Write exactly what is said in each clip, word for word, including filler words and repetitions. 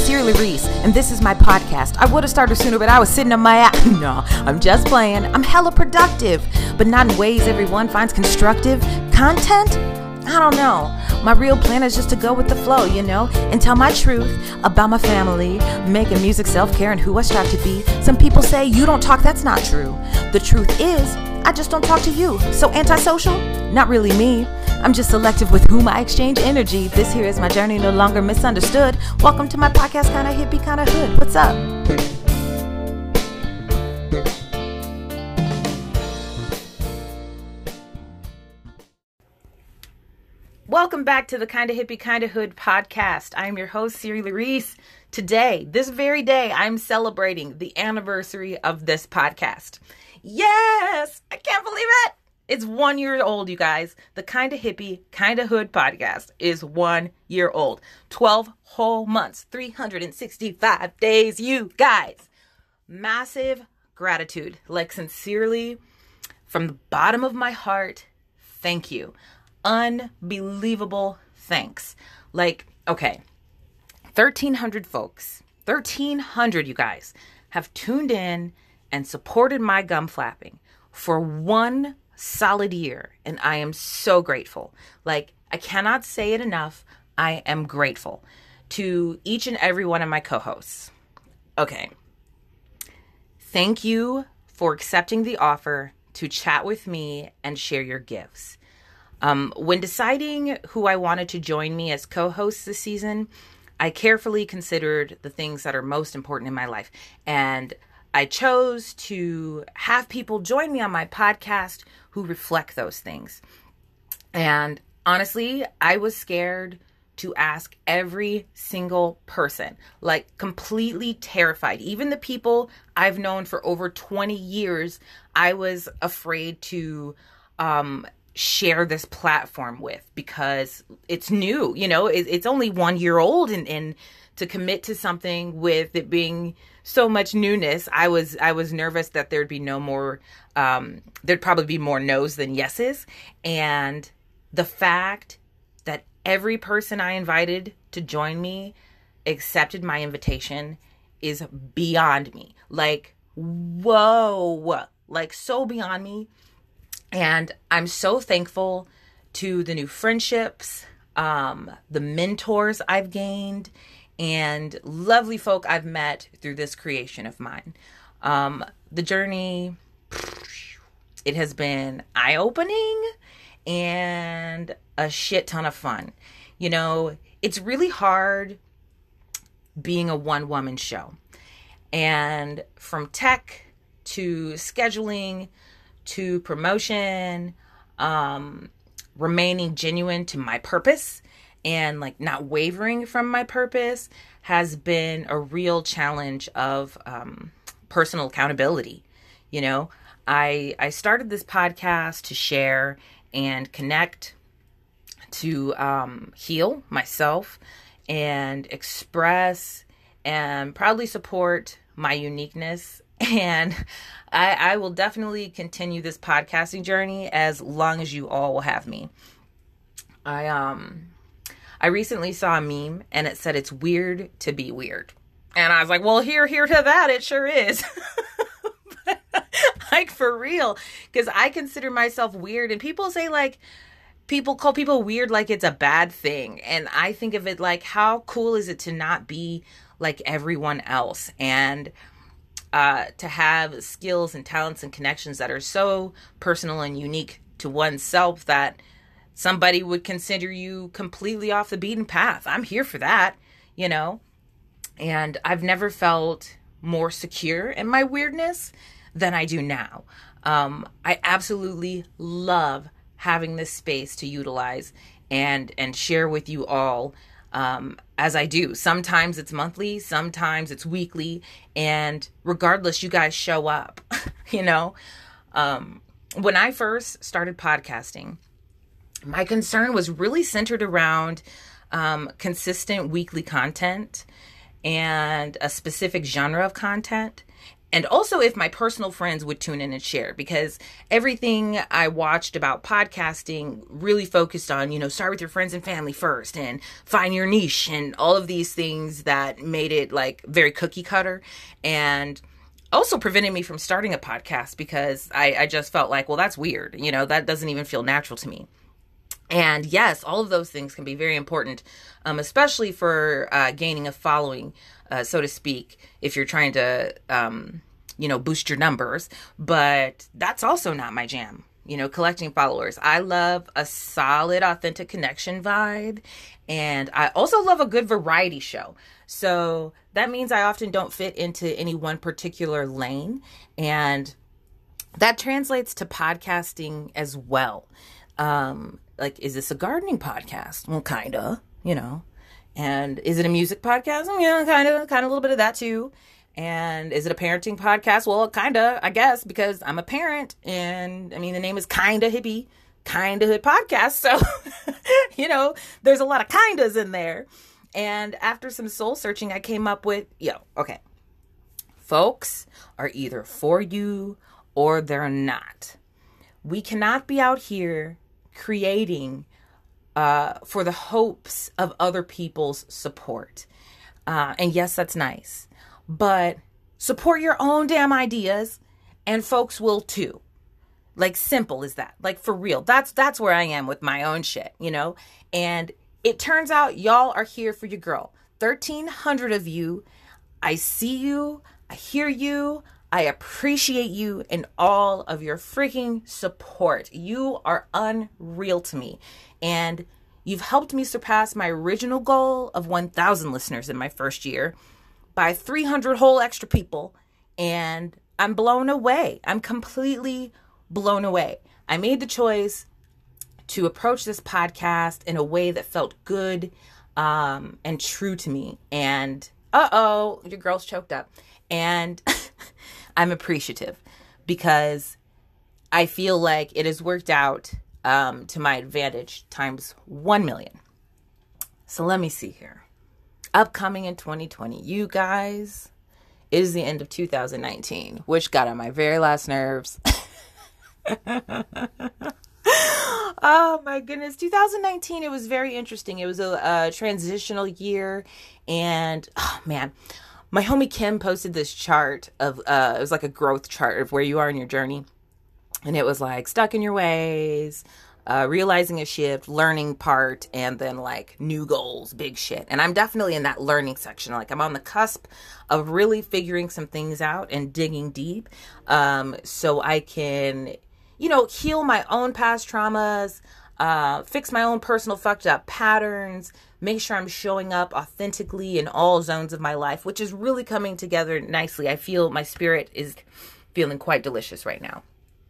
Cyril Reese, and this is my podcast. I would have started sooner, but I was sitting on my ass. No, I'm just playing. I'm hella productive, but not in ways everyone finds constructive. Content? I don't know. My real plan is just to go with the flow, you know, and tell my truth about my family, making music, self-care, and who I strive to be. Some people say you don't talk. That's not true. The truth is, I just don't talk to you. So antisocial? Not really me. I'm just selective with whom I exchange energy. This here is my journey, no longer misunderstood. Welcome to my podcast, Kinda Hippie, Kinda Hood. What's up? Welcome back to the Kinda Hippie, Kinda Hood podcast. I'm your host, Cyril Reese. Today, this very day, I'm celebrating the anniversary of this podcast. Yes! I can't believe it! It's one year old, you guys. The Kinda Hippie, Kinda Hood podcast is one year old. twelve whole months, three hundred sixty-five days, you guys. Massive gratitude. Like, sincerely, from the bottom of my heart, thank you. Unbelievable thanks. Like, okay, thirteen hundred folks, thirteen hundred, you guys, have tuned in and supported my gum flapping for one solid year, and I am so grateful. Like, I cannot say it enough. I am grateful to each and every one of my co-hosts. Okay. Thank you for accepting the offer to chat with me and share your gifts. Um, when deciding who I wanted to join me as co-host this season, I carefully considered the things that are most important in my life, and I chose to have people join me on my podcast who reflect those things. And honestly, I was scared to ask every single person, like completely terrified. Even the people I've known for over twenty years, I was afraid to um, share this platform with because it's new, you know, it, it's only one year old, and, and to commit to something with it being so much newness, I was I was nervous that there'd be no more, um, there'd probably be more no's than yeses. And the fact that every person I invited to join me accepted my invitation is beyond me. Like, whoa, like so beyond me. And I'm so thankful to the new friendships, um, the mentors I've gained, and lovely folk I've met through this creation of mine. Um, the journey, it has been eye-opening and a shit ton of fun. You know, it's really hard being a one-woman show. And from tech to scheduling to promotion, um, remaining genuine to my purpose, and like not wavering from my purpose has been a real challenge of um, personal accountability. You know, I I started this podcast to share and connect, to um, heal myself and express and proudly support my uniqueness. And I, I will definitely continue this podcasting journey as long as you all will have me. I um. I recently saw a meme and it said it's weird to be weird. And I was like, well, here, here to that, it sure is. But, like, for real, because I consider myself weird, and people say, like, people call people weird like it's a bad thing. And I think of it like, how cool is it to not be like everyone else, and uh, to have skills and talents and connections that are so personal and unique to oneself that somebody would consider you completely off the beaten path. I'm here for that, you know? And I've never felt more secure in my weirdness than I do now. Um, I absolutely love having this space to utilize and, and share with you all, um, as I do. Sometimes it's monthly, sometimes it's weekly, and regardless, you guys show up, you know? Um, when I first started podcasting, my concern was really centered around um, consistent weekly content and a specific genre of content. And also if my personal friends would tune in and share, because everything I watched about podcasting really focused on, you know, start with your friends and family first and find your niche and all of these things that made it like very cookie cutter, and also prevented me from starting a podcast because I, I just felt like, well, that's weird. You know, that doesn't even feel natural to me. And yes, all of those things can be very important, um, especially for uh, gaining a following, uh, so to speak, if you're trying to, um, you know, boost your numbers. But that's also not my jam, you know, collecting followers. I love a solid, authentic connection vibe. And I also love a good variety show. So that means I often don't fit into any one particular lane. And that translates to podcasting as well. Um, like, is this a gardening podcast? Well, kind of, you know. And is it a music podcast? Yeah, kind of, kind of a little bit of that too. And is it a parenting podcast? Well, kind of, I guess, because I'm a parent. And I mean, the name is Kinda Hippie, Kinda Hood Podcast. So, you know, there's a lot of kindas in there. And after some soul searching, I came up with, yo, okay, folks are either for you or they're not. We cannot be out here creating uh, for the hopes of other people's support. Uh, and yes, that's nice. But support your own damn ideas and folks will too. Like, simple as that. Like, for real. That's that's where I am with my own shit, you know? And it turns out y'all are here for your girl. thirteen hundred of you. I see you. I hear you. I appreciate you and all of your freaking support. You are unreal to me. And you've helped me surpass my original goal of one thousand listeners in my first year by three hundred whole extra people. And I'm blown away. I'm completely blown away. I made the choice to approach this podcast in a way that felt good um, and true to me. And uh-oh, your girl's choked up. And I'm appreciative because I feel like it has worked out um, to my advantage times one million. So let me see here. Upcoming in twenty twenty, you guys, it is the end of two thousand nineteen, which got on my very last nerves. Oh my goodness. two thousand nineteen, it was very interesting. It was a, a transitional year. And oh man, my homie Kim posted this chart of, uh, it was like a growth chart of where you are in your journey. And it was like stuck in your ways, uh, realizing a shift, learning part, and then like new goals, big shit. And I'm definitely in that learning section. Like, I'm on the cusp of really figuring some things out and digging deep, um, so I can, you know, heal my own past traumas, uh, fix my own personal fucked up patterns, make sure I'm showing up authentically in all zones of my life, which is really coming together nicely. I feel my spirit is feeling quite delicious right now.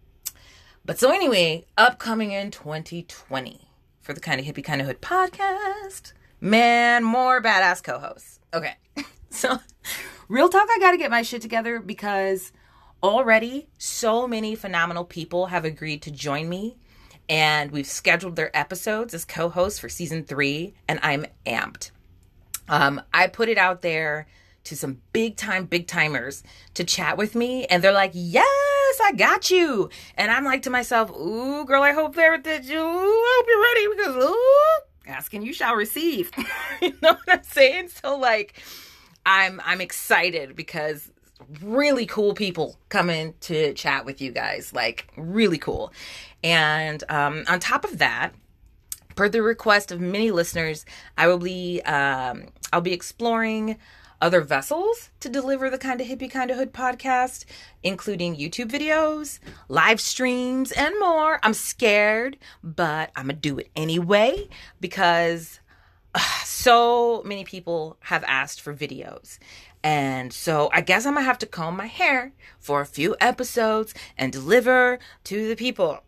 But so anyway, upcoming in twenty twenty for the Kinda Hippie Kinda Hood podcast, man, more badass co-hosts. Okay. So real talk, I got to get my shit together because already so many phenomenal people have agreed to join me, and we've scheduled their episodes as co-hosts for season three, and I'm amped. Um, I put it out there to some big time, big timers to chat with me, and they're like, yes, I got you. And I'm like to myself, ooh, girl, I hope they're that you, I hope you're ready, because ooh, ask and you shall receive. You know what I'm saying? So like, I'm, I'm excited because really cool people coming to chat with you guys, like really cool. And um, on top of that, per the request of many listeners, I will be, um, I'll be exploring other vessels to deliver the Kinda Hippie Kinda Hood podcast, including YouTube videos, live streams, and more. I'm scared, but I'm gonna do it anyway because uh, so many people have asked for videos. And so I guess I'm gonna have to comb my hair for a few episodes and deliver to the people.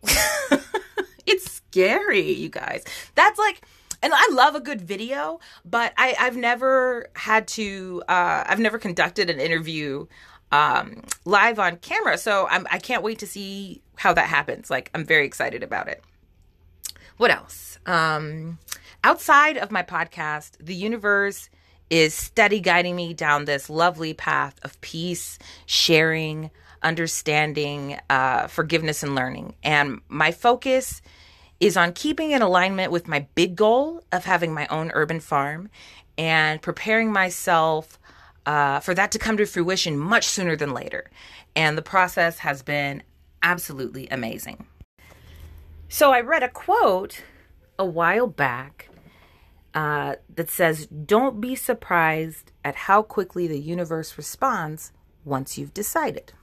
It's scary, you guys. That's like, and I love a good video, but I, I've never had to, uh, I've never conducted an interview um, live on camera. So I'm, I can't wait to see how that happens. Like, I'm very excited about it. What else? Um, outside of my podcast, the universe is steady guiding me down this lovely path of peace, sharing, understanding, uh, forgiveness, and learning. And my focus is on keeping in alignment with my big goal of having my own urban farm and preparing myself uh, for that to come to fruition much sooner than later. And the process has been absolutely amazing. So I read a quote a while back uh, that says, "Don't be surprised at how quickly the universe responds once you've decided."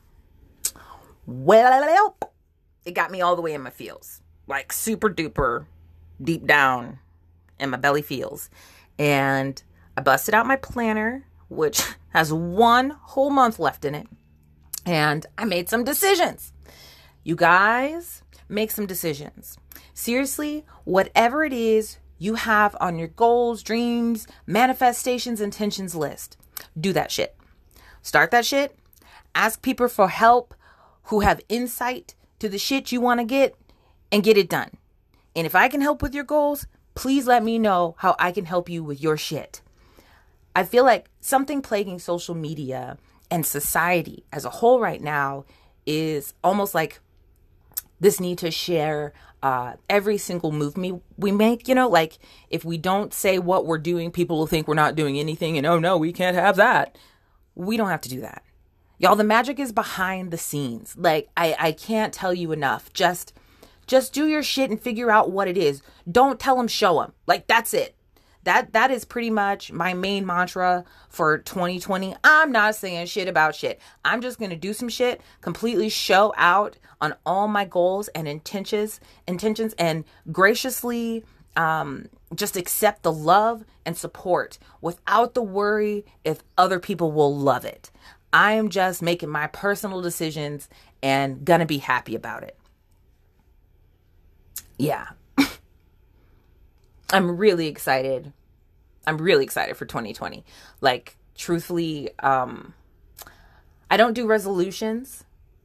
Well, it got me all the way in my feels, like super duper deep down in my belly feels. And I busted out my planner, which has one whole month left in it. And I made some decisions. You guys, make some decisions. Seriously, whatever it is you have on your goals, dreams, manifestations, intentions list, do that shit. Start that shit. Ask people for help who have insight to the shit you want to get, and get it done. And if I can help with your goals, please let me know how I can help you with your shit. I feel like something plaguing social media and society as a whole right now is almost like this need to share uh, every single move me, we make. You know, like if we don't say what we're doing, people will think we're not doing anything, and oh no, we can't have that. We don't have to do that. Y'all, the magic is behind the scenes. Like, I, I can't tell you enough. Just, just do your shit and figure out what it is. Don't tell them, show them. Like, that's it. That, that is pretty much my main mantra for twenty twenty. I'm not saying shit about shit. I'm just going to do some shit, completely show out on all my goals and intentions, intentions and graciously, um, just accept the love and support without the worry if other people will love it. I am just making my personal decisions and gonna be happy about it. Yeah. I'm really excited. I'm really excited for twenty twenty. Like, truthfully, um, I don't do resolutions,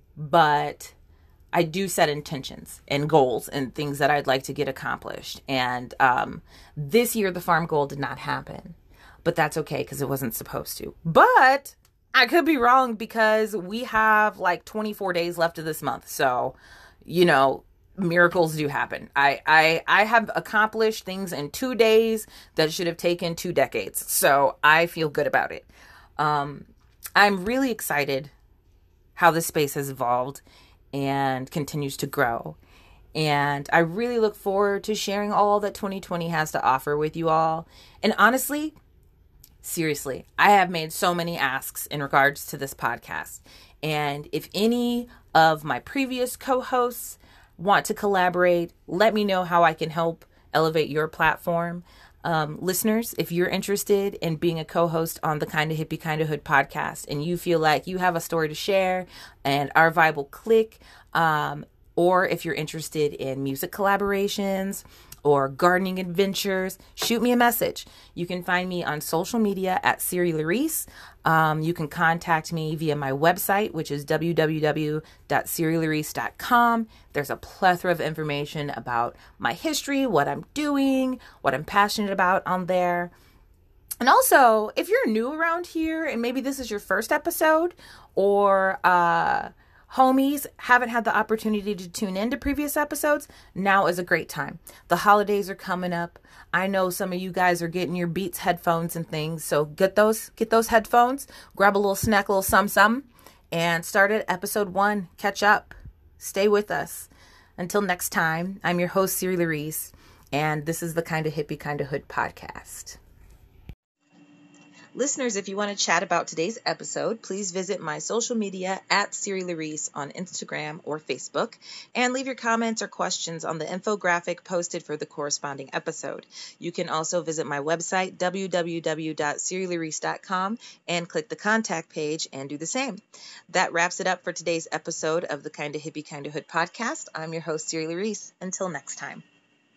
but I do set intentions and goals and things that I'd like to get accomplished. And um, this year, the farm goal did not happen, but that's okay because it wasn't supposed to. But I could be wrong because we have like twenty-four days left of this month. So, you know, miracles do happen. I, I, I have accomplished things in two days that should have taken two decades. So I feel good about it. Um, I'm really excited how this space has evolved and continues to grow. And I really look forward to sharing all that twenty twenty has to offer with you all. And honestly, seriously, I have made so many asks in regards to this podcast. And if any of my previous co-hosts want to collaborate, let me know how I can help elevate your platform. Um, listeners, if you're interested in being a co-host on the Kinda Hippie Kinda Hood podcast and you feel like you have a story to share and our vibe will click, um, or if you're interested in music collaborations or gardening adventures, shoot me a message. You can find me on social media at Siri Larice. Um, you can contact me via my website, which is w w w dot siri larice dot com. There's a plethora of information about my history, what I'm doing, what I'm passionate about on there. And also, if you're new around here and maybe this is your first episode, or uh, homies haven't had the opportunity to tune in to previous episodes, now is a great time. The holidays are coming up. I know some of you guys are getting your Beats headphones and things, so get those, get those headphones, grab a little snack, a little some some, and start at episode one. Catch up. Stay with us. Until next time, I'm your host, Siri Larice, and this is the Kinda Hippie Kinda Hood podcast. Listeners, if you want to chat about today's episode, please visit my social media at Siri Larice on Instagram or Facebook, and leave your comments or questions on the infographic posted for the corresponding episode. You can also visit my website, w w w dot siri larice dot com, and click the contact page and do the same. That wraps it up for today's episode of the Kinda Hippie Kinda Hood podcast. I'm your host, Siri Larice. Until next time.